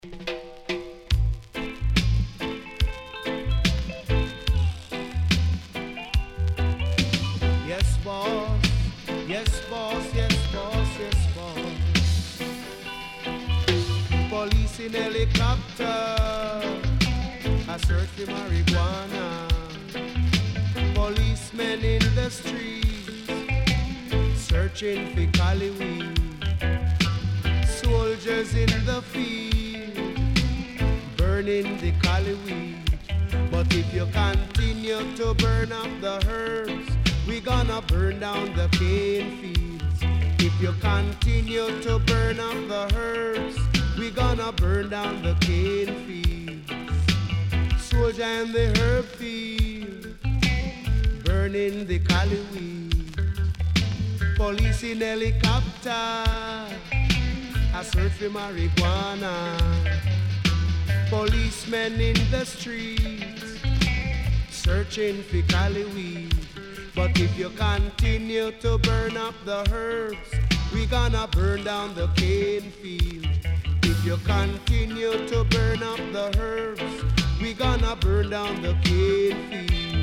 Yes, boss. Yes, boss. Yes, boss. Yes, boss. Police in helicopter. I search for marijuana. Policemen in the streets searching for cali weed. Soldiers in the field burning the cali weed. But if you continue to burn up the herbs, we gonna burn down the cane fields. If you continue to burn up the herbs, we gonna burn down the cane fields. Soldier in the herb field, burning the cali weed. Police in helicopter, I search for marijuana. Policemen in the streets, searching for cali weed. But if you continue to burn up the herbs, we gonna burn down the cane field. If you continue to burn up the herbs, we gonna burn down the cane field.